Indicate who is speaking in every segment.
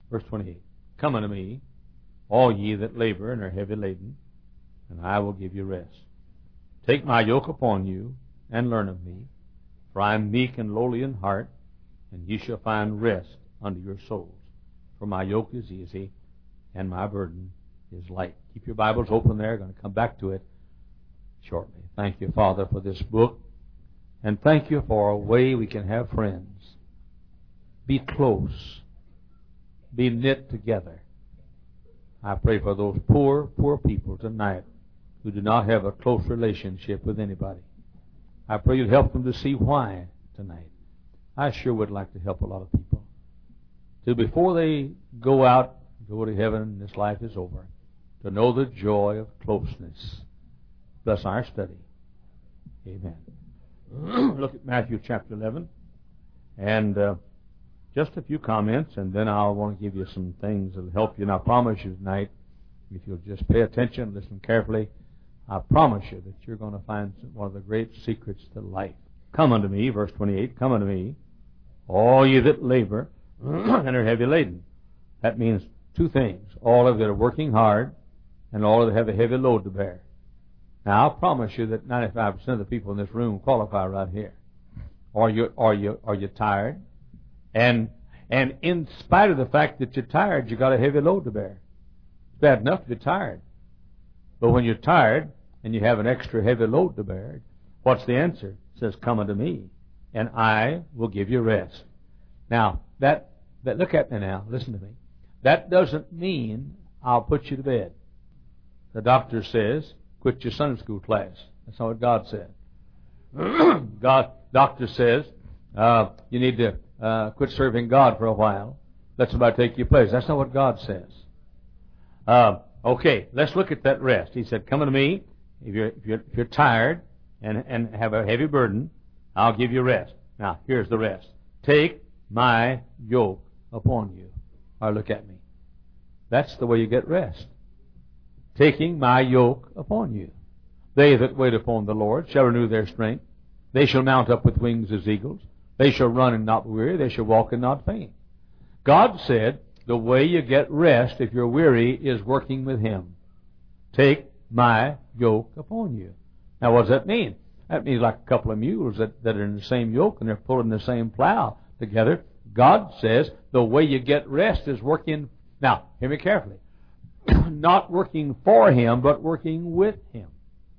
Speaker 1: Verse 28. Come unto me, all ye that labor and are heavy laden, and I will give you rest. Take my yoke upon you, and learn of me, for I am meek and lowly in heart, and ye shall find rest unto your souls. For my yoke is easy, and my burden is light. Keep your Bibles open there. Going to come back to it shortly. Thank you, Father, for this book, and thank you for a way we can have friends. Be close. Be knit together. I pray for those poor people tonight who do not have a close relationship with anybody. I pray you'd help them to see why tonight. I sure would like to help a lot of people. To before they go out, go to heaven, and this life is over, to know the joy of closeness. Bless our study. Amen. Look at Matthew chapter 11. And just a few comments, and then I'll want to give you some things that will help you. And I promise you tonight, if you'll just pay attention, listen carefully, I promise you that you're going to find one of the great secrets to life. Come unto me, verse 28, come unto me, all ye that labor and are heavy laden. That means two things. All of you that are working hard, and all of you that have a heavy load to bear. Now, I'll promise you that 95% of the people in this room qualify right here. Are you tired? And in spite of the fact that you're tired, you got a heavy load to bear. It's bad enough to be tired. But when you're tired and you have an extra heavy load to bear, what's the answer? It says, come unto me, and I will give you rest. Now, that look at me now. Listen to me. That doesn't mean I'll put you to bed. The doctor says, quit your Sunday school class. That's not what God said. Doctor says, you need to quit serving God for a while. Let somebody take your place. That's not what God says. Okay, let's look at that rest. He said, come unto me. If you're tired and have a heavy burden, I'll give you rest. Now, here's the rest. Take my yoke upon you. Or look at me. That's the way you get rest. Taking my yoke upon you. They that wait upon the Lord shall renew their strength. They shall mount up with wings as eagles. They shall run and not be weary. They shall walk and not faint. God said the way you get rest if you're weary is working with Him. Take my yoke upon you. Now, what does that mean? That means like a couple of mules that are in the same yoke and they're pulling the same plow together. God says the way you get rest is working. Now, hear me carefully. Not working for Him, but working with Him.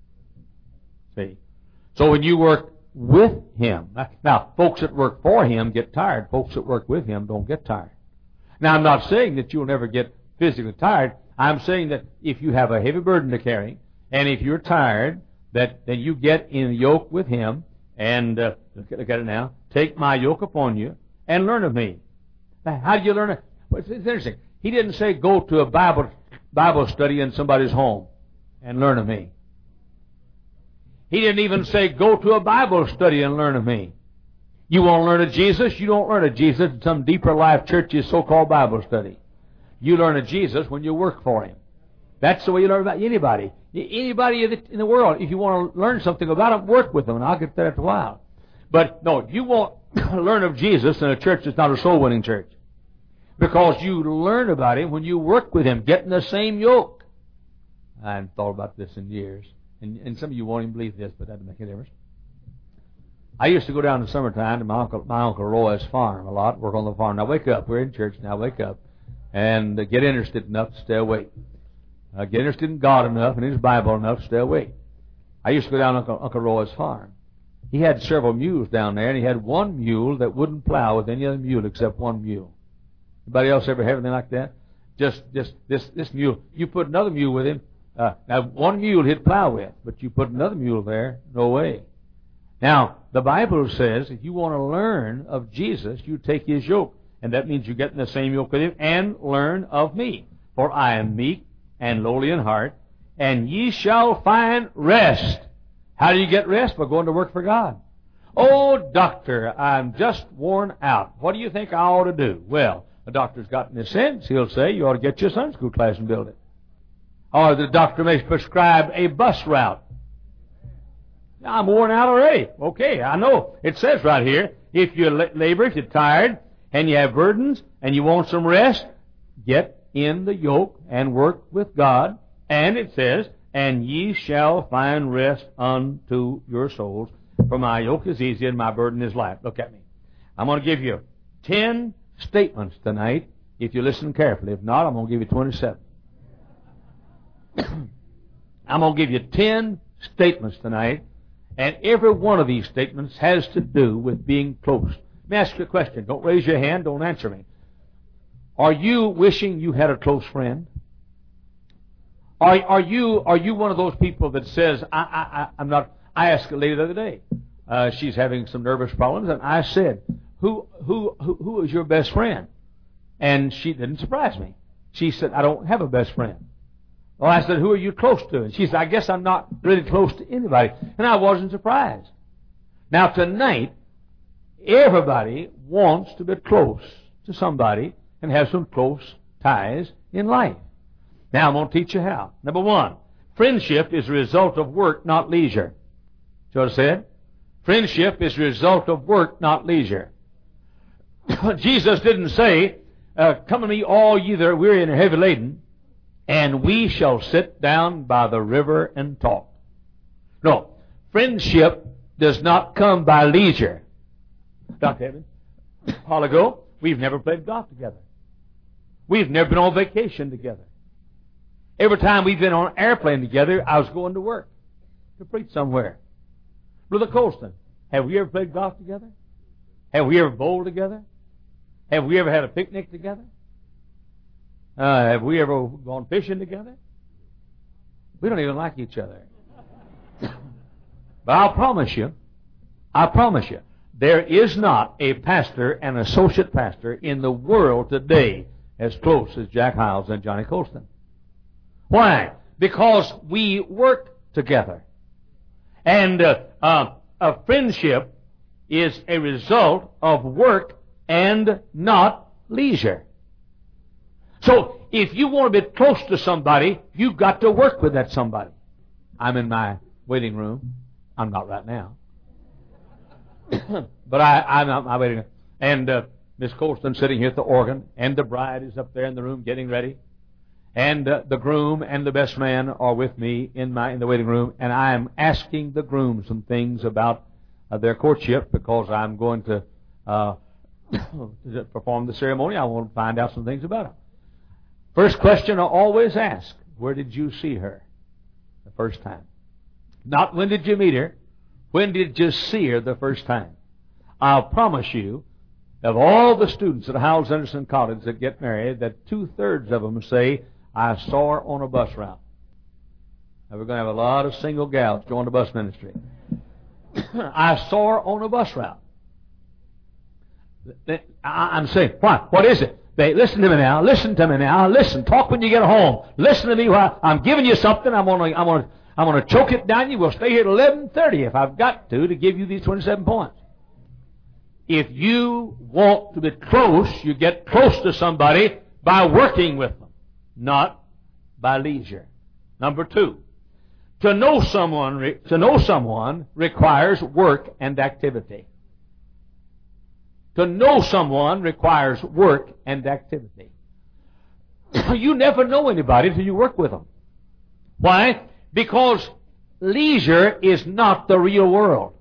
Speaker 1: See? So when you work with Him. Now, folks that work for Him get tired. Folks that work with Him don't get tired. Now, I'm not saying that you'll never get physically tired. I'm saying that if you have a heavy burden to carry, and if you're tired, then you get in yoke with Him, and look at it now. Take my yoke upon you, and learn of me. Now, how do you learn it? Well, it's interesting. He didn't say go to a Bible study in somebody's home and learn of me. He didn't even say go to a Bible study and learn of me. You want to learn of Jesus? You don't learn of Jesus in some deeper life church's so-called Bible study. You learn of Jesus when you work for Him. That's the way you learn about anybody. Anybody in the world, if you want to learn something about Him, work with them, and I'll get that after a while. But no, you won't learn of Jesus in a church that's not a soul-winning church. Because you learn about Him when you work with Him, get in the same yoke. I haven't thought about this in years. And some of you won't even believe this, but that doesn't make a difference. I used to go down in the summertime to my Uncle Roy's farm a lot, work on the farm. Now wake up. We're in church now. Wake up. And get interested enough to stay awake. Get interested in God enough and His Bible enough to stay awake. I used to go down to Uncle Roy's farm. He had several mules down there, and he had one mule that wouldn't plow with any other mule except one mule. Anybody else ever have anything like that? Just this mule. You put another mule with him. Now, one mule he'd plow with, but you put another mule there, no way. Now, the Bible says if you want to learn of Jesus, you take His yoke. And that means you get in the same yoke with Him and learn of me. For I am meek and lowly in heart, and ye shall find rest. How do you get rest? By going to work for God. Oh, doctor, I'm just worn out. What do you think I ought to do? Well, the doctor's got in his sense. He'll say you ought to get your Sunday school class and build it. Or the doctor may prescribe a bus route. I'm worn out already. Okay, I know. It says right here, if you labor, if you're tired, and you have burdens, and you want some rest, get in the yoke and work with God. And it says, and ye shall find rest unto your souls. For my yoke is easy and my burden is light. Look at me. I'm going to give you 10 statements tonight if you listen carefully. If not, I'm going to give you 27. I'm going to give you 10 statements tonight, and every one of these statements has to do with being close. Let me ask you a question. Don't raise your hand. Don't answer me. Are you wishing you had a close friend? Are you one of those people that says, I'm not? I asked a lady the other day. She's having some nervous problems, and I said, who is your best friend? And she didn't surprise me. She said, I don't have a best friend. Well, I said, who are you close to? And she said, I guess I'm not really close to anybody. And I wasn't surprised. Now, tonight, everybody wants to be close to somebody and have some close ties in life. Now, I'm going to teach you how. Number one, friendship is a result of work, not leisure. See what I said? Friendship is a result of work, not leisure. Jesus didn't say, come to me all ye that are weary and are heavy laden, and we shall sit down by the river and talk. No, friendship does not come by leisure. Dr. Evans, a while ago, we've never played golf together. We've never been on vacation together. Every time we've been on an airplane together, I was going to work to preach somewhere. Brother Colston, have we ever played golf together? Have we ever bowled together? Have we ever had a picnic together? Have we ever gone fishing together? We don't even like each other. But I promise you, there is not a pastor and associate pastor in the world today as close as Jack Hiles and Johnny Colston. Why? Because we work together. And a friendship is a result of work and not leisure. So, if you want to be close to somebody, you've got to work with that somebody. I'm in my waiting room. I'm not right now. But I'm not in my waiting room. And Miss Colston sitting here at the organ, and the bride is up there in the room getting ready. And the groom and the best man are with me in the waiting room, and I am asking the groom some things about their courtship because I'm going to perform the ceremony. I want to find out some things about them. First question I always ask, where did you see her the first time? Not when did you meet her, when did you see her the first time? I'll promise you, of all the students at Howells Anderson College that get married, that 2/3 of them say, I saw her on a bus route. Now, we're going to have a lot of single gals join the bus ministry. I saw her on a bus route. I'm saying, what is it? Listen to me now. Listen to me now. Listen. Talk when you get home. Listen to me while I'm giving you something. I'm going to choke it down. You will stay here at 11:30 if I've got to give you these 27 points. If you want to be close, you get close to somebody by working with them, not by leisure. Number two, to know someone requires work and activity. To know someone requires work and activity. You never know anybody until you work with them. Why? Because leisure is not the real world.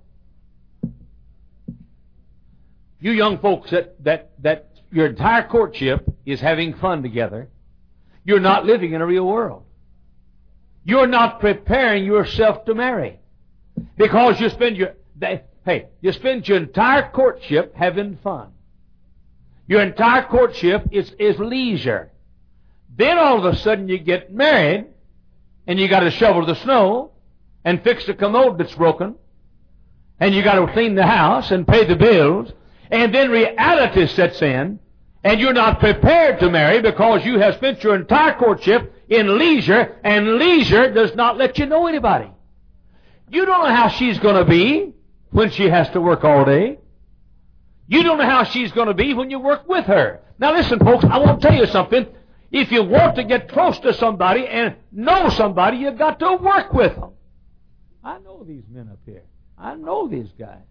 Speaker 1: You young folks that your entire courtship is having fun together, you're not living in a real world. You're not preparing yourself to marry. Because you spend your entire courtship having fun. Your entire courtship is leisure. Then all of a sudden you get married, and you got to shovel the snow, and fix the commode that's broken, and you got to clean the house and pay the bills, and then reality sets in, and you're not prepared to marry because you have spent your entire courtship in leisure, and leisure does not let you know anybody. You don't know how she's going to be when she has to work all day. You don't know how she's going to be when you work with her. Now listen, folks, I want to tell you something. If you want to get close to somebody and know somebody, you've got to work with them. I know these men up here. I know these guys.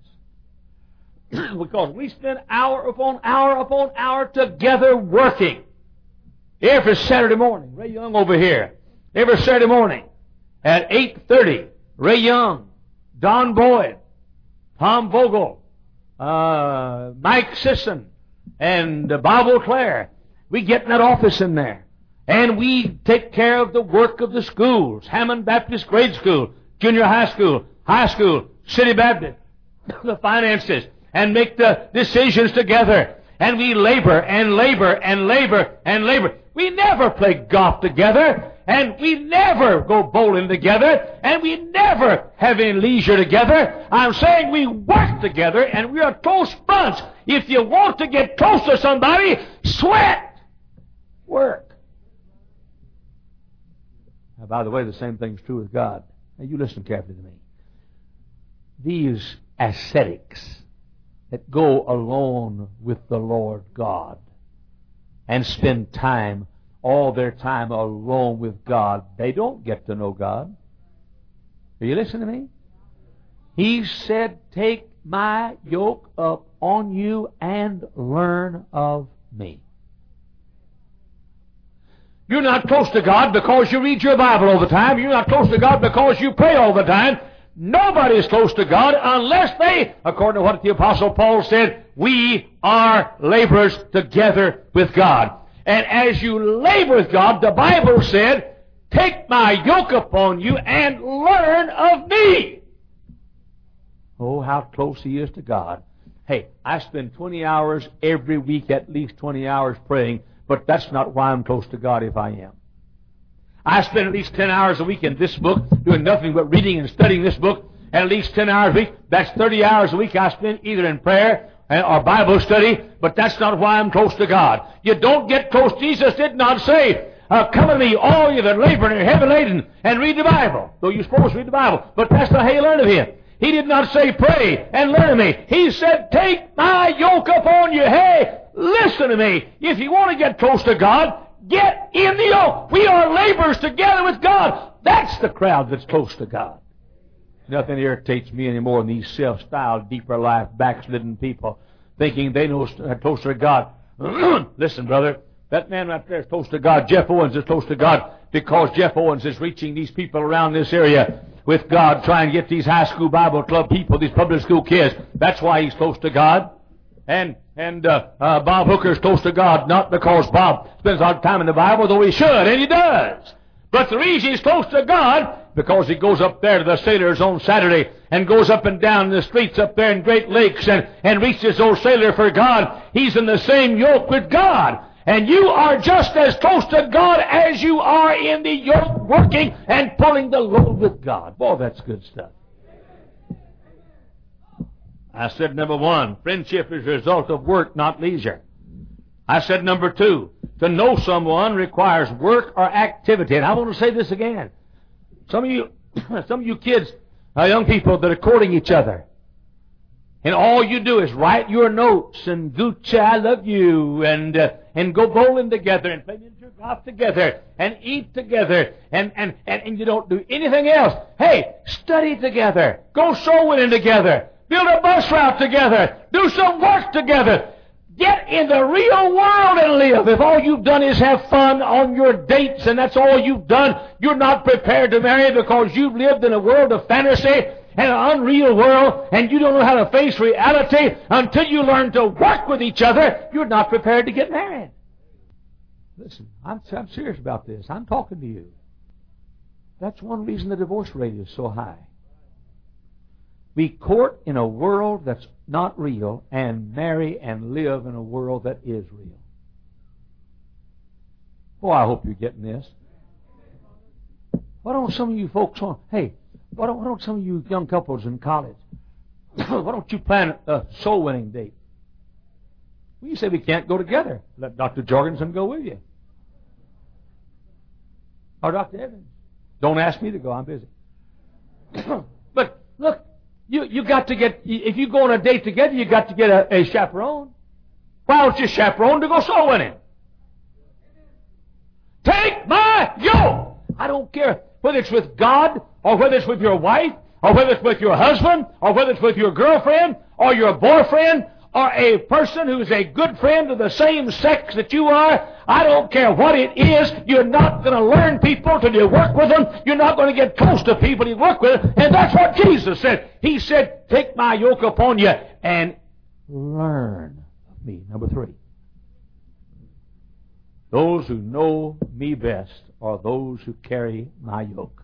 Speaker 1: Because we spend hour upon hour upon hour together working. Every Saturday morning, Ray Young over here. Every Saturday morning at 8:30, Ray Young, Don Boyd, Tom Vogel, Mike Sisson, and Bob O'Clair. We get in that office in there. And we take care of the work of the schools. Hammond Baptist Grade School, Junior High School, City Baptist, the finances, and make the decisions together. And we labor and labor and labor and labor. We never play golf together, and we never go bowling together, and we never have any leisure together. I'm saying we work together, and we are a close bunch. If you want to get close to somebody, sweat. Work. Now, by the way, the same thing's true with God. Now, you listen carefully to me. These ascetics that go alone with the Lord God and spend time, all their time alone with God, they don't get to know God. Are you listening to me? He said, take my yoke up on you and learn of me. You're not close to God because you read your Bible all the time. You're not close to God because you pray all the time. Nobody is close to God unless they, according to what the Apostle Paul said, we are laborers together with God. And as you labor with God, the Bible said, take my yoke upon you and learn of me. Oh, how close he is to God. Hey, I spend 20 hours every week, at least 20 hours praying. But that's not why I'm close to God if I am. I spend at least 10 hours a week in this book, doing nothing but reading and studying this book, and at least 10 hours a week. That's 30 hours a week I spend either in prayer or Bible study, but that's not why I'm close to God. You don't get close. Jesus did not say, come to me, all you that labor and are heavy laden, and read the Bible. Though you're supposed to read the Bible, but that's not how you learn of Him. He did not say, pray and learn of me. He said, take my yoke upon you. Hey, listen to me. If you want to get close to God, get in the yoke. We are laborers together with God. That's the crowd that's close to God. Nothing irritates me anymore than these self-styled, deeper life, backslidden people thinking they know closer to God. Listen, brother, that man right there is close to God. Jeff Owens is close to God because Jeff Owens is reaching these people around this area with God, trying to get these high school Bible club people, these public school kids. That's why he's close to God. And Bob Hooker is close to God, not because Bob spends a lot of time in the Bible, though he should, and he does. But the reason he's close to God, because he goes up there to the sailors on Saturday and goes up and down the streets up there in Great Lakes and reaches old sailor for God. He's in the same yoke with God. And you are just as close to God as you are in the yoke, working and pulling the load with God. Boy, that's good stuff. I said, number one, friendship is a result of work, not leisure. I said, number two, to know someone requires work or activity. And I want to say this again. Some of you kids, young people that are courting each other, and all you do is write your notes and Gucci, I love you, and go bowling together and play miniature golf together and eat together and you don't do anything else. Hey, study together. Go soul winning together. Build a bus route together. Do some work together. Get in the real world and live. If all you've done is have fun on your dates and that's all you've done, you're not prepared to marry because you've lived in a world of fantasy and an unreal world, and you don't know how to face reality until you learn to work with each other. You're not prepared to get married. Listen, I'm serious about this. I'm talking to you. That's one reason the divorce rate is so high. We court in a world that's not real and marry and live in a world that is real. Oh, I hope you're getting this. Why don't some of you folks why don't some of you young couples in college, why don't you plan a soul winning date? Well, you say we can't go together. Let Dr. Jorgensen go with you. Or Dr. Evans. Don't ask me to go, I'm busy. But look, you got to get, if you go on a date together, you got to get a chaperone. Why don't you chaperone to go soul winning? Take my yoke. I don't care whether it's with God or whether it's with your wife or whether it's with your husband or whether it's with your girlfriend or your boyfriend or a person who's a good friend of the same sex that you are, I don't care what it is, you're not going to learn people till you work with them. You're not going to get close to people you work with. And that's what Jesus said. He said, take my yoke upon you and learn of me. Number 3. Those who know me best are those who carry my yoke.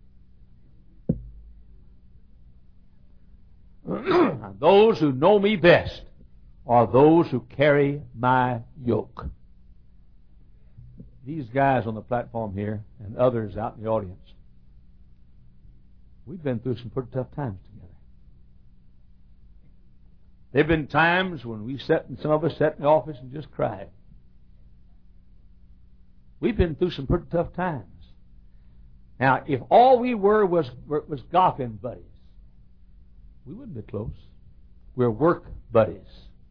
Speaker 1: Those who know me best are those who carry my yoke. These guys on the platform here and others out in the audience, we've been through some pretty tough times together. There have been times when some of us sat in the office and just cried. We've been through some pretty tough times. Now, if all we were was golfing buddies, we wouldn't be close. We're work buddies.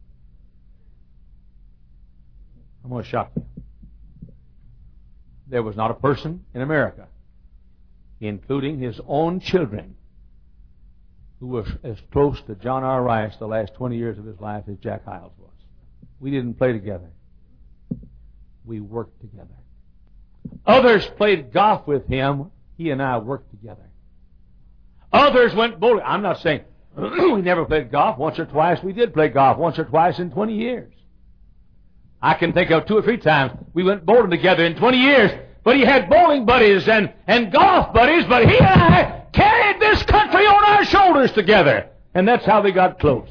Speaker 1: I'm going to shock you. There was not a person in America, including his own children, who was as close to John R. Rice the last 20 years of his life as Jack Hyles was. We didn't play together. We worked together. Others played golf with him. He and I worked together. Others went bowling. I'm not saying we never played golf. Once or twice we did play golf. Once or twice in 20 years. I can think of 2 or 3 times we went bowling together in 20 years. But he had bowling buddies and golf buddies, but he and I carried this country on our shoulders together. And that's how we got close.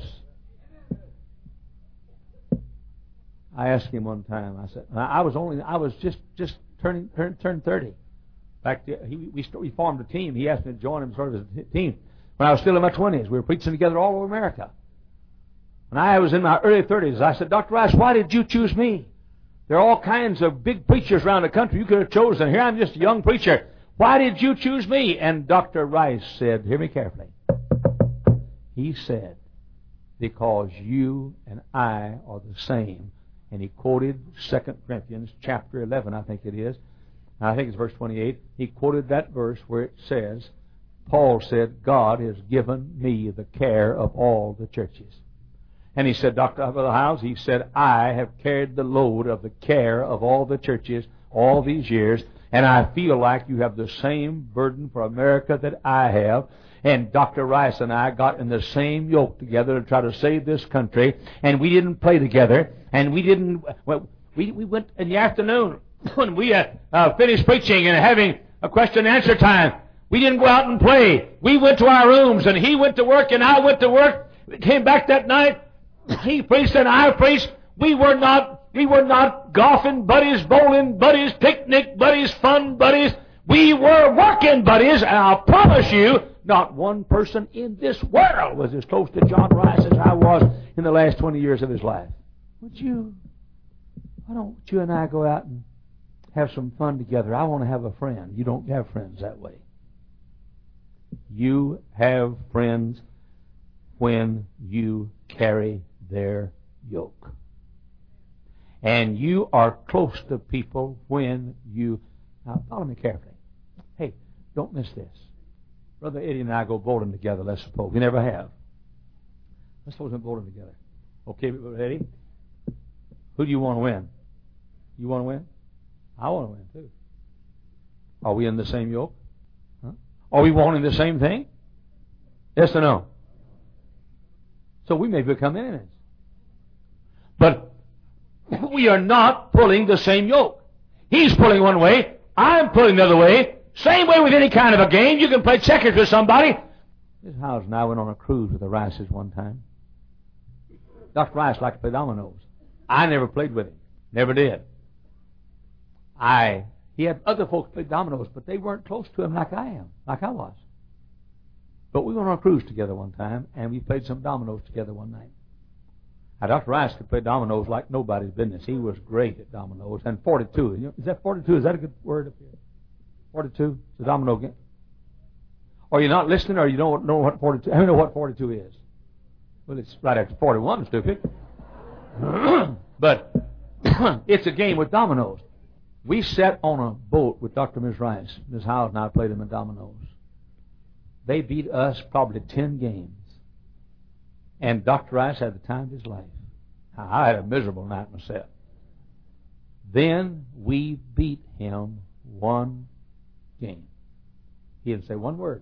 Speaker 1: I asked him one time, I said, I was just turned 30. In fact, we formed a team. He asked me to join him sort of as a team when I was still in my 20s. We were preaching together all over America. When I was in my early 30s, I said, Dr. Rice, why did you choose me? There are all kinds of big preachers around the country you could have chosen. Here I'm just a young preacher. Why did you choose me? And Dr. Rice said, hear me carefully. He said, because you and I are the same. And he quoted 2 Corinthians chapter 11, I think it is. I think it's verse 28. He quoted that verse where it says, Paul said, God has given me the care of all the churches. And he said, Dr. Hyles, he said, I have carried the load of the care of all the churches all these years, and I feel like you have the same burden for America that I have. And Dr. Rice and I got in the same yoke together to try to save this country, and we didn't play together, and we went in the afternoon when we finished preaching and having a question and answer time. We didn't go out and play. We went to our rooms, and he went to work, and I went to work. We came back that night. He preached and I preached. We were not golfing buddies, bowling buddies, picnic buddies, fun buddies. We were working buddies, and I'll promise you, not one person in this world was as close to John Rice as I was in the last 20 years of his life. Why don't you and I go out and have some fun together? I want to have a friend. You don't have friends that way. You have friends when you carry their yoke. And you are close to people when you... Now, follow me carefully. Hey, don't miss this. Brother Eddie and I go bowling together, let's suppose. We never have. Let's suppose we're bowling together. Okay, Brother Eddie? Who do you want to win? You want to win? I want to win, too. Are we in the same yoke? Huh? Are we wanting the same thing? Yes or no? So we may become enemies. But we are not pulling the same yoke. He's pulling one way. I'm pulling the other way. Same way with any kind of a game. You can play checkers with somebody. Miss Howes and I went on a cruise with the Rices one time. Dr. Rice liked to play dominoes. I never played with him. Never did. He had other folks play dominoes, but they weren't close to him like I was. But we went on a cruise together one time, and we played some dominoes together one night. Now, Dr. Rice could play dominoes like nobody's business. He was great at dominoes. And 42. Is that 42? Is that a good word up here? 42? It's a domino game. Are you not listening, or you don't know what 42 is? I don't know what 42 is. Well, it's right after 41, stupid. But it's a game with dominoes. We sat on a boat with Dr. and Ms. Rice. Ms. Howes and I played them in dominoes. They beat us probably 10 games. And Dr. Rice had the time of his life. I had a miserable night myself. Then we beat him 1 game. He didn't say one word.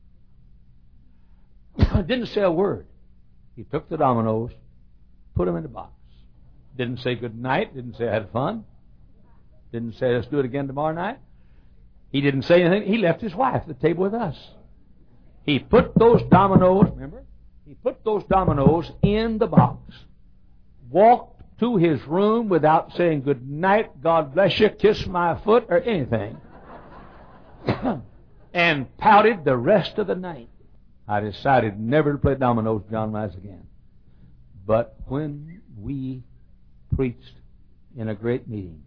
Speaker 1: Didn't say a word. He took the dominoes, put them in the box. Didn't say good night. Didn't say I had fun. Didn't say let's do it again tomorrow night. He didn't say anything. He left his wife at the table with us. He put those dominoes, remember? He put those dominoes in the box. Walked to his room without saying good night, God bless you, kiss my foot, or anything. And pouted the rest of the night. I decided never to play dominoes with John Rice again. But when we preached in a great meeting,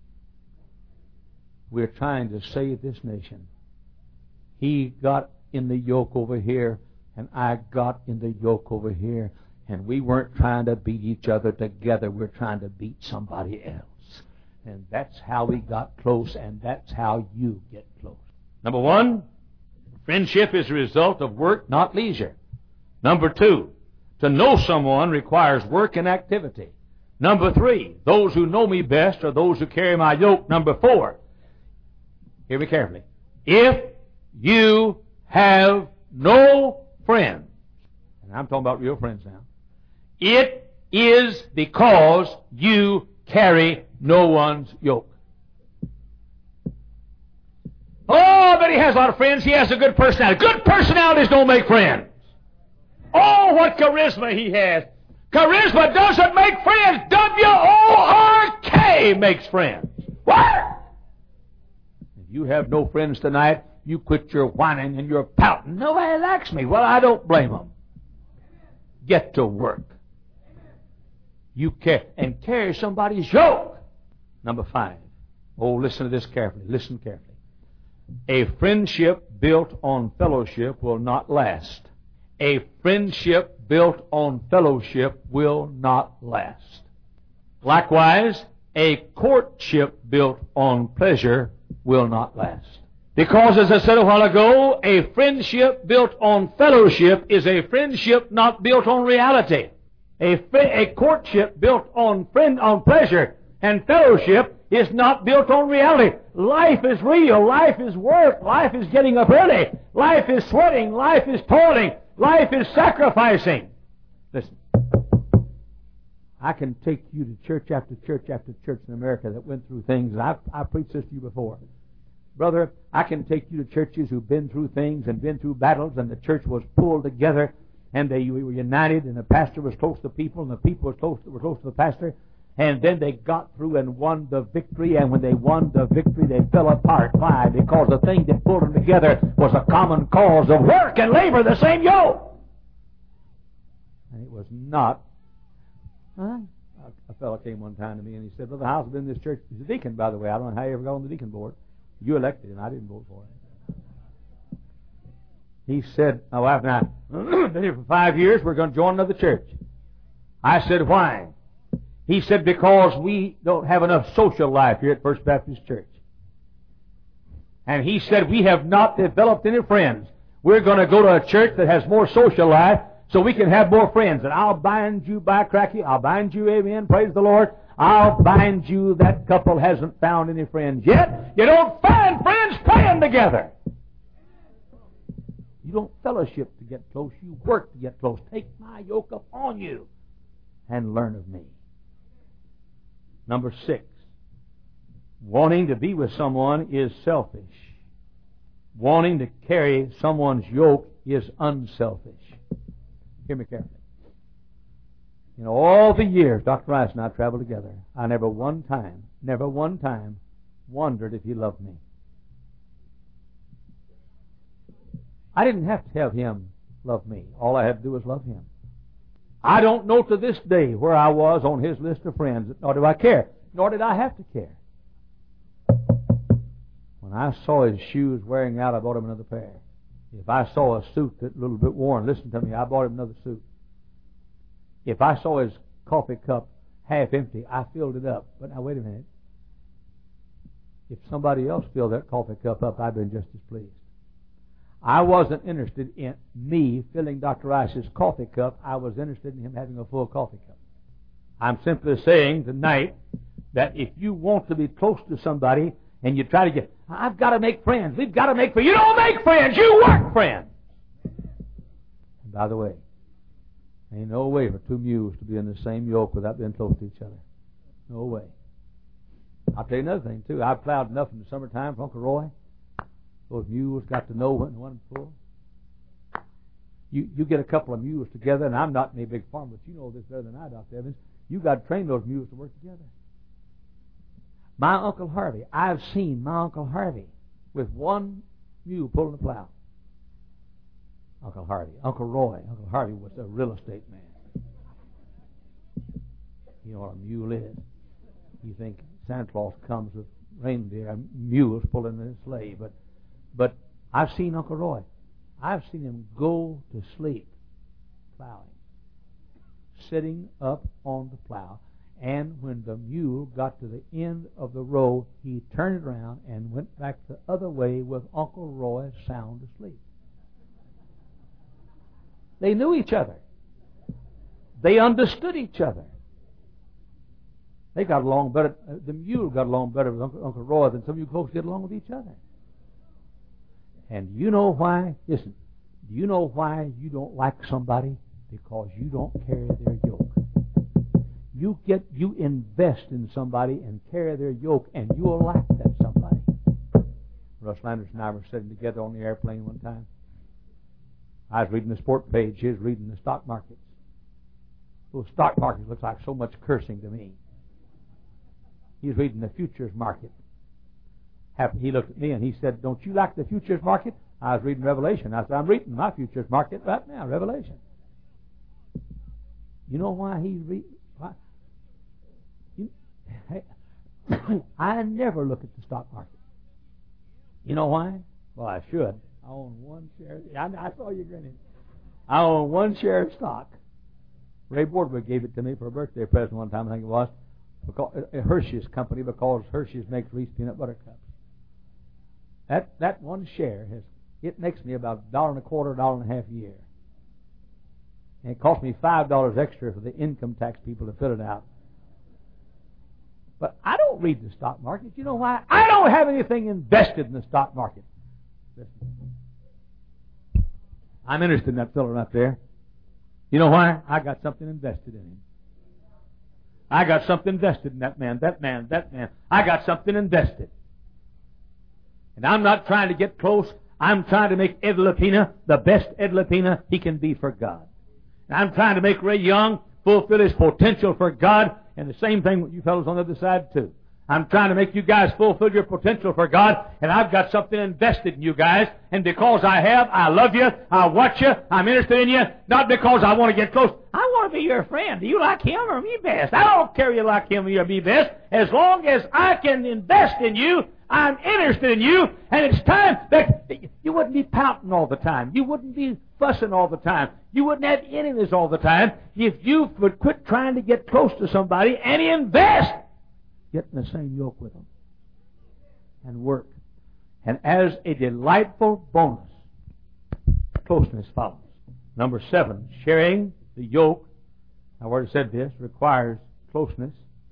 Speaker 1: we're trying to save this nation. He got in the yoke over here, and I got in the yoke over here, and we weren't trying to beat each other together. We're trying to beat somebody else. And that's how we got close, and that's how you get close. Number 1, friendship is a result of work, not leisure. Number 2, to know someone requires work and activity. Number 3, those who know me best are those who carry my yoke. Number 4, hear me carefully. If you have no friends, and I'm talking about real friends now, it is because you carry no one's yoke. Oh, but he has a lot of friends. He has a good personality. Good personalities don't make friends. Oh, what charisma he has. Charisma doesn't make friends. W-O-R-K makes friends. What? If you have no friends tonight, you quit your whining and your pouting. Nobody likes me. Well, I don't blame them. Get to work. You carry somebody's yoke. Number 5. Oh, listen to this carefully. Listen carefully. A friendship built on fellowship will not last. A friendship built on fellowship will not last. Likewise, a courtship built on pleasure will not last. Because, as I said a while ago, a friendship built on fellowship is a friendship not built on reality. A courtship built on pleasure and fellowship is not built on reality. Life is real. Life is work. Life is getting up early. Life is sweating. Life is toiling. Life is sacrificing. Listen. I can take you to church after church after church in America that went through things. I've preached this to you before. Brother, I can take you to churches who've been through things and been through battles, and the church was pulled together, and they were united, and the pastor was close to the people, and the people were close to the pastor. And then they got through and won the victory, and when they won the victory, they fell apart. Why? Because the thing that pulled them together was a common cause of work and labor, the same yoke. And it was not. A fellow came one time to me, and he said, Brother Howell's been in this church. He's a deacon, by the way. I don't know how you ever got on the deacon board. You elected him. I didn't vote for him. He said, my wife and I, been here for 5 years. We're going to join another church. I said, why? He said, because we don't have enough social life here at First Baptist Church. And he said, we have not developed any friends. We're going to go to a church that has more social life so we can have more friends. And I'll bind you by cracky. I'll bind you, amen, praise the Lord. I'll bind you. That couple hasn't found any friends yet. You don't find friends praying together. You don't fellowship to get close. You work to get close. Take my yoke upon you and learn of me. Number 6, wanting to be with someone is selfish. Wanting to carry someone's yoke is unselfish. Hear me carefully. In all the years Dr. Rice and I traveled together, I never one time wondered if he loved me. I didn't have to have him love me. All I had to do was love him. I don't know to this day where I was on his list of friends, nor do I care, nor did I have to care. When I saw his shoes wearing out, I bought him another pair. If I saw a suit that's a little bit worn, listen to me, I bought him another suit. If I saw his coffee cup half empty, I filled it up. But now, wait a minute. If somebody else filled that coffee cup up, I'd been just as pleased. I wasn't interested in me filling Dr. Rice's coffee cup. I was interested in him having a full coffee cup. I'm simply saying tonight that if you want to be close to somebody and you try to get, I've got to make friends. We've got to make friends. You don't make friends. You work friends. And by the way, there ain't no way for two mules to be in the same yoke without being close to each other. No way. I'll tell you another thing, too. I've plowed enough in the summertime for Uncle Roy. Those mules got to know when one's full. You get a couple of mules together, and I'm not any big farmer, but you know this better than I, Dr. Evans. You got to train those mules to work together. My Uncle Harvey, I've seen my Uncle Harvey with one mule pulling the plow. Uncle Harvey. Uncle Roy. Uncle Harvey was a real estate man. You know what a mule is. You think Santa Claus comes with reindeer, mules pulling in a sleigh. But I've seen Uncle Roy. I've seen him go to sleep plowing, sitting up on the plow. And when the mule got to the end of the row, he turned around and went back the other way with Uncle Roy sound asleep. They knew each other. They understood each other. They got along better. The mule got along better with Uncle Roy than some of you folks get along with each other. And you know why? Listen, do you know why you don't like somebody? Because you don't carry their yoke. You invest in somebody and carry their yoke, and you'll like that somebody. Russ Landers and I were sitting together on the airplane one time. I was reading the sport page. He was reading the stock markets. Those stock markets look like so much cursing to me. He was reading the futures market. He looked at me and he said, "Don't you like the futures market?" I was reading Revelation. I said, "I'm reading my futures market right now, Revelation." You know why he I never look at the stock market. You know why? Well, I should. I own one share. I saw you grinning. I own one share of stock. Ray Boardman gave it to me for a birthday present one time, I think it was, because Hershey's company, because Hershey's makes Reese peanut butter cups. That one share it makes me about $1.25, $1.50 a year. And it cost me $5 extra for the income tax people to fill it out. But I don't read the stock market. You know why? I don't have anything invested in the stock market. Listen. I'm interested in that fellow right there. You know why? I got something invested in him. I got something invested in that man. I got something invested. And I'm not trying to get close. I'm trying to make Ed Lapina the best Ed Lapina he can be for God. And I'm trying to make Ray Young fulfill his potential for God. And the same thing with you fellows on the other side, too. I'm trying to make you guys fulfill your potential for God, and I've got something invested in you guys. And because I have, I love you, I watch you, I'm interested in you, not because I want to get close. I want to be your friend. Do you like him or me best? I don't care if you like him or me best. As long as I can invest in you, I'm interested in you, and it's time that you wouldn't be pouting all the time. You wouldn't be fussing all the time. You wouldn't have enemies all the time if you would quit trying to get close to somebody and invest. Get in the same yoke with them and work. And as a delightful bonus, closeness follows. Number 7, sharing the yoke. I've already said this, requires closeness.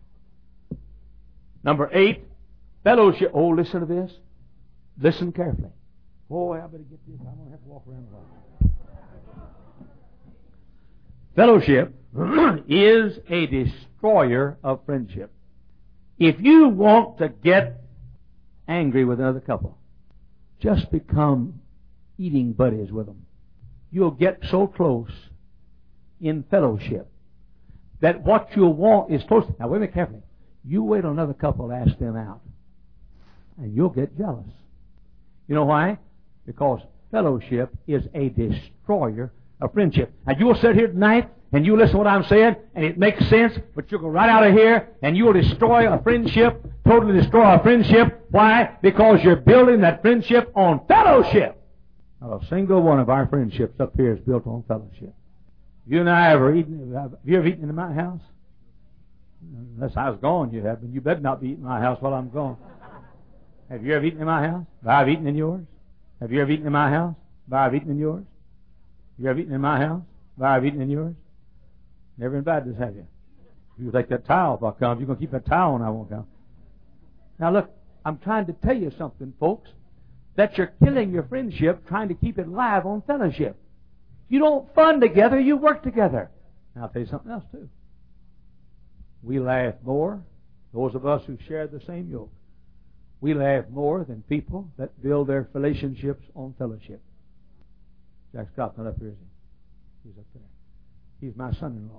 Speaker 1: Number 8, fellowship. Oh, listen to this. Listen carefully. Boy, I better get this. I'm going to have to walk around a while. Fellowship is a destroyer of friendship. If you want to get angry with another couple, just become eating buddies with them. You'll get so close in fellowship that what you'll want is close. Now, wait a minute carefully. You wait on another couple to ask them out, and you'll get jealous. You know why? Because fellowship is a destroyer of friendship. Now, you'll sit here tonight and you listen to what I'm saying, and it makes sense, but you'll go right out of here, and you'll destroy a friendship, totally destroy a friendship. Why? Because you're building that friendship on fellowship. Not a single one of our friendships up here is built on fellowship. You and I have you ever eaten in my house? Unless I was gone, you have, but you better not be eating in my house while I'm gone. Have you ever eaten in my house? Have I eaten in yours? Have you ever eaten in my house? Have I eaten in yours? Have you ever eaten in my house? Have I eaten in yours? Never invited us, have you? You take that towel if I come. You're going to keep that towel and I won't come. Now look, I'm trying to tell you something, folks, that you're killing your friendship trying to keep it alive on fellowship. You don't fun together, you work together. Now I'll tell you something else too. We laugh more, those of us who share the same yoke, we laugh more than people that build their relationships on fellowship. Jack Scott's not up here, is he? He's up there. He's my son-in-law.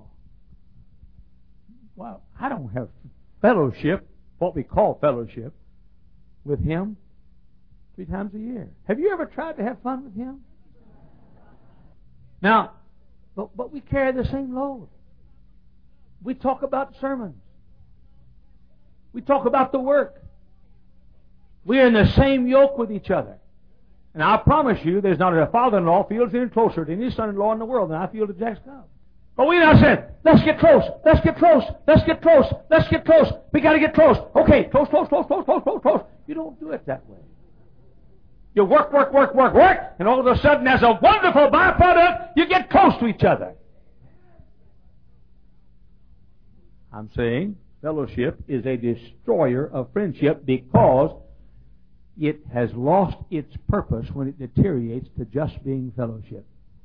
Speaker 1: Well, I don't have fellowship, what we call fellowship, with him 3 times a year. Have you ever tried to have fun with him? Now, but we carry the same load. We talk about sermons. We talk about the work. We're in the same yoke with each other. And I promise you, there's not a father-in-law feels any closer to any son-in-law in the world than I feel to Jack Scott. But we now said, let's get close, let's get close, let's get close, let's get close. We got to get close. Okay, close, close, close, close, close, close, close. You don't do it that way. You work, work, work, work, work, and all of a sudden, as a wonderful byproduct, you get close to each other. I'm saying fellowship is a destroyer of friendship because it has lost its purpose when it deteriorates to just being fellowship.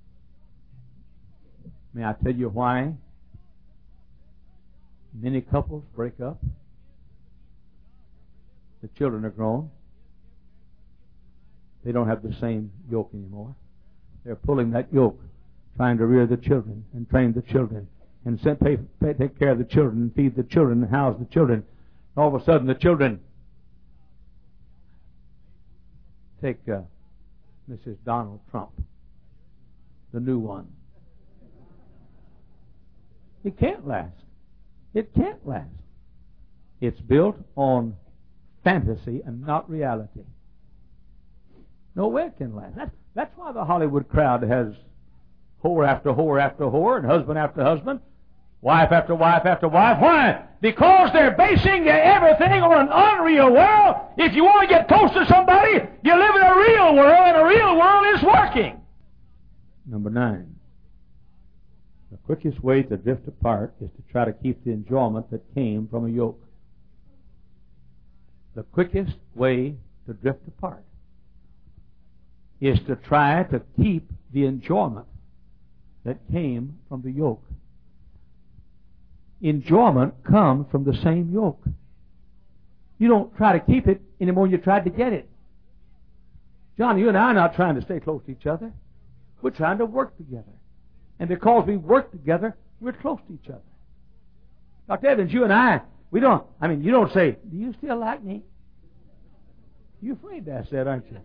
Speaker 1: May I tell you why many couples break up? The children are grown. They don't have the same yoke anymore. They're pulling that yoke, trying to rear the children and train the children and take care of the children and feed the children and house the children. All of a sudden the children take Mrs. Donald Trump, the new one. It can't last. It can't last. It's built on fantasy and not reality. No way it can last. That's why the Hollywood crowd has whore after whore after whore and husband after husband, wife after wife after wife. Why? Because they're basing everything on an unreal world. If you want to get close to somebody, you live in a real world, and a real world is working. Number 9. The quickest way to drift apart is to try to keep the enjoyment that came from a yoke. The quickest way to drift apart is to try to keep the enjoyment that came from the yoke. Enjoyment comes from the same yoke. You don't try to keep it any more than you tried to get it. John, you and I are not trying to stay close to each other. We're trying to work together. And because we work together, we're close to each other. Dr. Evans, you and I, you don't say, do you still like me? You're afraid to ask that, aren't you?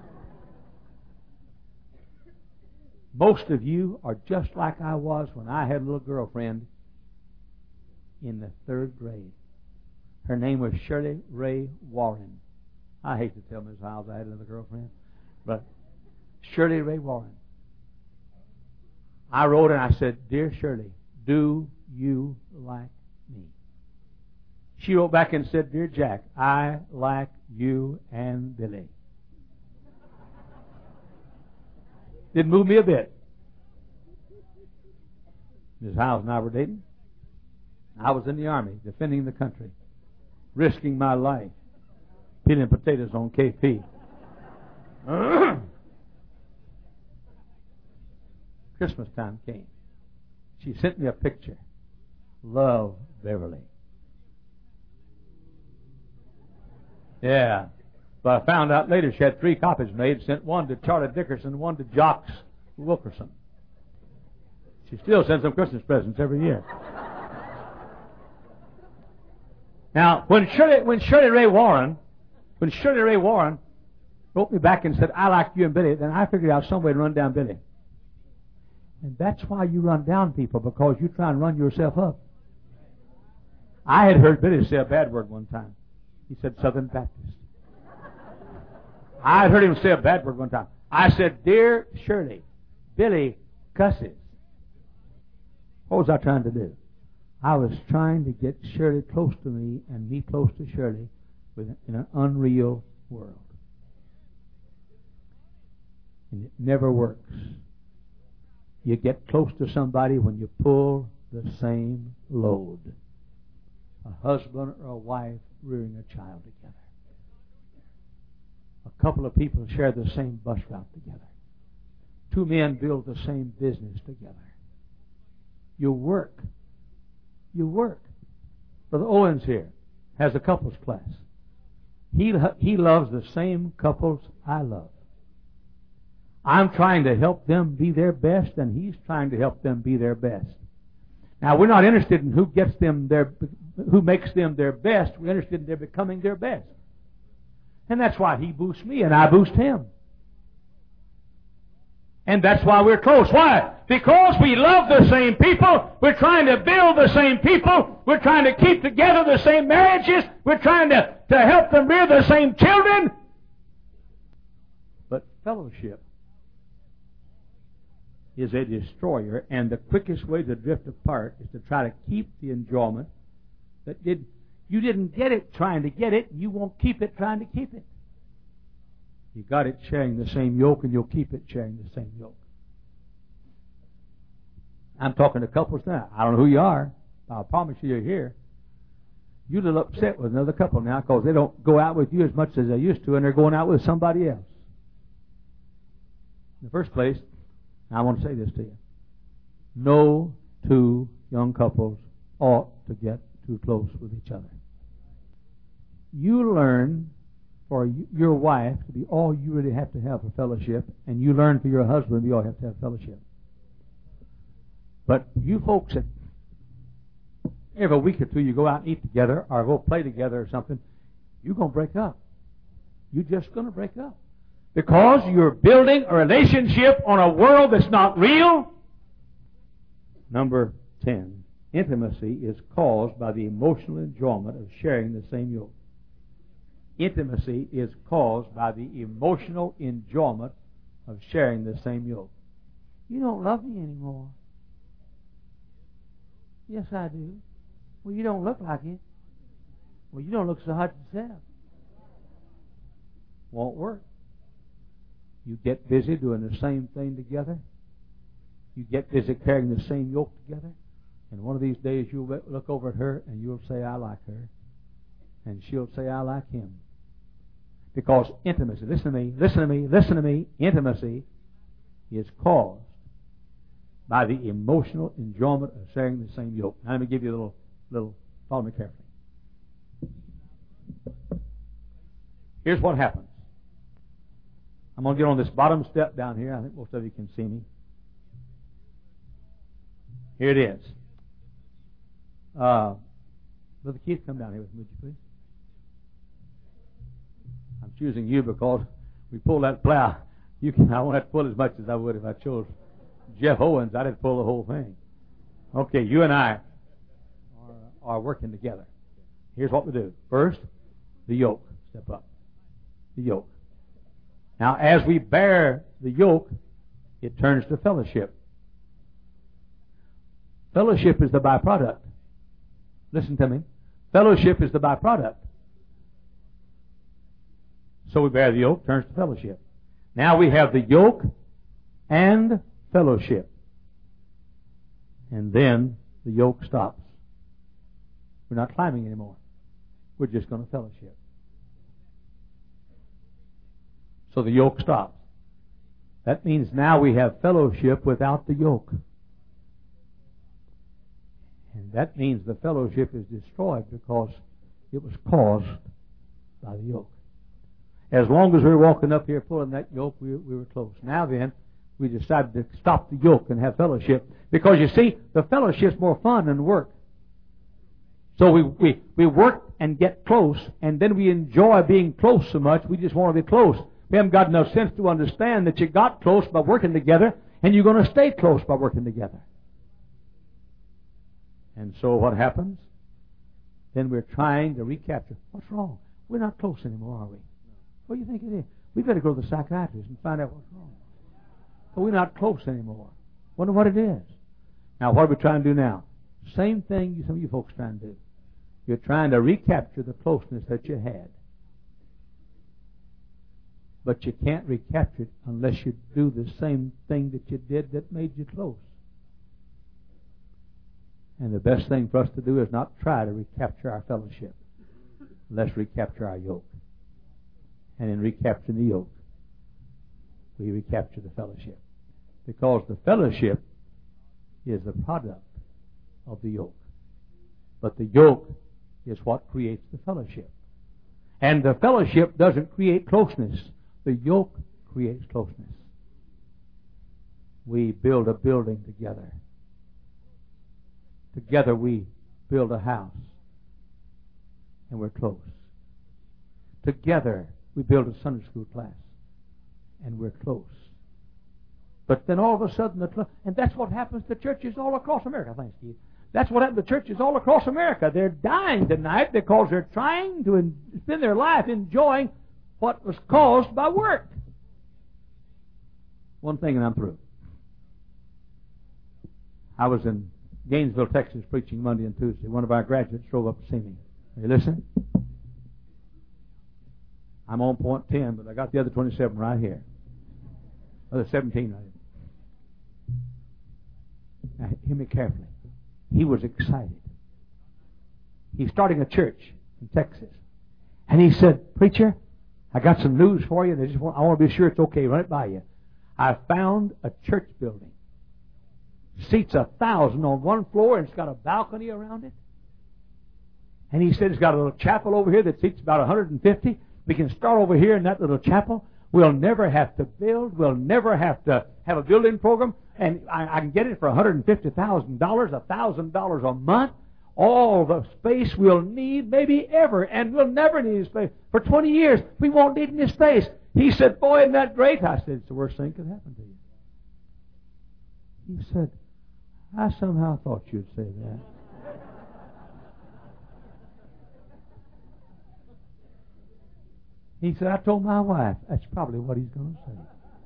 Speaker 1: Most of you are just like I was when I had a little girlfriend in the 3rd grade. Her name was Shirley Ray Warren. I hate to tell Ms. Hiles I had another girlfriend, but Shirley Ray Warren. I wrote and I said, Dear Shirley, do you like me? She wrote back and said, Dear Jack, I like you and Billy. Didn't move me a bit. Ms. Hiles and I were dating. I was in the Army, defending the country, risking my life, peeling potatoes on KP. Christmas time came. She sent me a picture. Love, Beverly. Yeah. But I found out later she had 3 copies made, sent one to Charlie Dickerson, one to Jocks Wilkerson. She still sends them Christmas presents every year. Now, when Shirley Ray Warren wrote me back and said, I like you and Billy, then I figured out some way to run down Billy. And that's why you run down people, because you try and run yourself up. I had heard Billy say a bad word one time. He said Southern Baptist. I had heard him say a bad word one time. I said, Dear Shirley, Billy cusses. What was I trying to do? I was trying to get Shirley close to me and me close to Shirley in an unreal world. And it never works. You get close to somebody when you pull the same load. a husband or a wife rearing a child together. A couple of people share the same bus route together. Two men build the same business together. You work. You work. Brother Owens here has a couples class. He loves the same couples I love. I'm trying to help them be their best, and he's trying to help them be their best. Now, we're not interested in who makes them their best. We're interested in their becoming their best. And that's why he boosts me and I boost him. And that's why we're close. Why? Because we love the same people. We're trying to build the same people. We're trying to keep together the same marriages. We're trying to help them rear the same children. But fellowship is a destroyer, and the quickest way to drift apart is to try to keep the enjoyment that you didn't get it trying to get it, and you won't keep it trying to keep it. You got it sharing the same yoke, and you'll keep it sharing the same yoke. I'm talking to couples now. I don't know who you are. I'll promise you're here. You're a little upset with another couple now because they don't go out with you as much as they used to, and they're going out with somebody else. In the first place, I want to say this to you. No two young couples ought to get too close with each other. You learn for your wife to be all you really have to have for fellowship, and you learn for your husband you all have to have fellowship. But you folks that every week or two you go out and eat together or go play together or something, you're going to break up. You're just going to break up. Because you're building a relationship on a world that's not real. Number 10. Intimacy is caused by the emotional enjoyment of sharing the same yoke. Intimacy is caused by the emotional enjoyment of sharing the same yoke. You don't love me anymore. Yes, I do. Well, you don't look like it. Well, you don't look so hot yourself. Won't work. You get busy doing the same thing together. You get busy carrying the same yoke together. And one of these days you'll look over at her and you'll say, I like her. And she'll say, I like him. Because intimacy, listen to me, intimacy is caused by the emotional enjoyment of sharing the same yoke. Now let me give you a little, follow me carefully. Here's what happens. I'm going to get on this bottom step down here. I think most of you can see me. Here it is. Brother Keith, come down here with me, would you please? I'm choosing you because we pull that plow. I won't have to pull as much as I would if I chose Jeff Owens. I'd have to pull the whole thing. Okay, you and I are working together. Here's what we do. First, the yoke. Step up. The yoke. Now, as we bear the yoke, it turns to fellowship. Fellowship is the byproduct. Listen to me. Fellowship is the byproduct. So we bear the yoke, turns to fellowship. Now we have the yoke and fellowship. And then the yoke stops. We're not climbing anymore. We're just going to fellowship. So the yoke stops. That means now we have fellowship without the yoke. And that means the fellowship is destroyed because it was caused by the yoke. As long as we were walking up here pulling that yoke, we were close. Now then, we decided to stop the yoke and have fellowship. Because you see, the fellowship's more fun than work. So we work and get close, and then we enjoy being close so much, we just want to be close. We haven't got enough sense to understand that you got close by working together, and you're going to stay close by working together. And so what happens? Then we're trying to recapture. What's wrong? We're not close anymore, are we? What do you think it is? We better go to the psychiatrist and find out what's wrong. But we're not close anymore. Wonder what it is. Now, what are we trying to do now? Same thing some of you folks are trying to do. You're trying to recapture the closeness that you had. But you can't recapture it unless you do the same thing that you did that made you close. And the best thing for us to do is not try to recapture our fellowship. Let's recapture our yoke. And in recapturing the yoke, we recapture the fellowship. Because the fellowship is the product of the yoke. But the yoke is what creates the fellowship. And the fellowship doesn't create closeness. The yoke creates closeness. We build a building together. Together we build a house. And we're close. Together we build a Sunday school class. And we're close. But then all of a sudden, and that's what happens to churches all across America. Thanks, Keith. That's what happened to churches all across America. They're dying tonight because they're trying to spend their life enjoying what was caused by work. One thing and I'm through. I was in Gainesville, Texas, preaching Monday and Tuesday. One of our graduates drove up to see me. Are you listening? I'm on point 10, but I got the other 27 right here. Other 17 right here. Now, hear me carefully. He was excited. He's starting a church in Texas. And he said, "Preacher, I got some news for you. I want to be sure it's okay. Run it by you. I found a church building. Seats 1,000 on one floor, and it's got a balcony around it. And he said it's got a little chapel over here that seats about 150. We can start over here in that little chapel. We'll never have to build. We'll never have to have a building program. And I can get it for $150,000, $1,000 a month. All the space we'll need, maybe ever. And we'll never need space. For 20 years, we won't need any space." He said, "Boy, isn't that great?" I said, "It's the worst thing that could happen to you." He said, "I somehow thought you'd say that." He said, "I told my wife that's probably what he's going to say."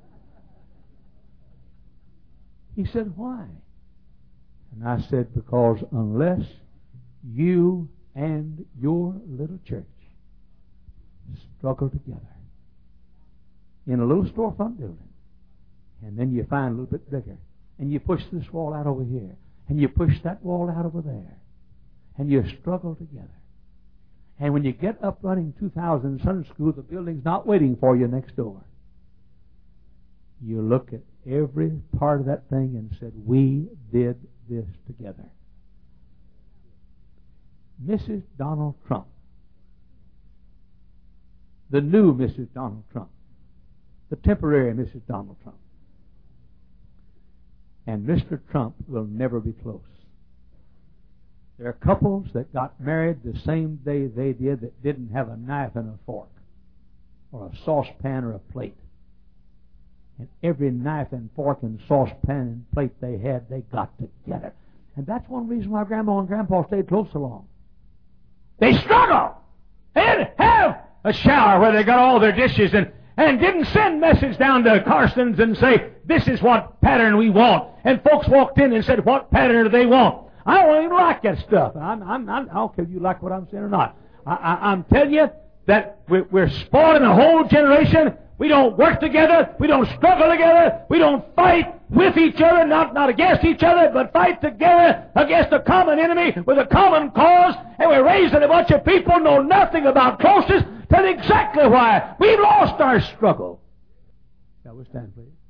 Speaker 1: He said, "Why?" And I said, "Because unless you and your little church struggle together in a little storefront building, and then you find a little bit bigger, and you push this wall out over here, and you push that wall out over there, and you struggle together. And when you get up running 2,000 Sunday school, the building's not waiting for you next door. You look at every part of that thing and said, we did this together." Mrs. Donald Trump, the new Mrs. Donald Trump, the temporary Mrs. Donald Trump, and Mr. Trump will never be close. There are couples that got married the same day they did that didn't have a knife and a fork, or a saucepan or a plate. And every knife and fork and saucepan and plate they had, they got together. And that's one reason why Grandma and Grandpa stayed close so long. They struggled. They didn't have a shower where they got all their dishes and didn't send message down to Carson's and say, "This is what pattern we want." And folks walked in and said, "What pattern do they want?" I don't even like that stuff. I don't care if you like what I'm saying or not. I'm telling you that we're spoiling a whole generation. We don't work together. We don't struggle together. We don't fight with each other, not against each other, but fight together against a common enemy with a common cause. And we're raising a bunch of people who know nothing about closeness. That's exactly why we've lost our struggle. Shall we stand, please?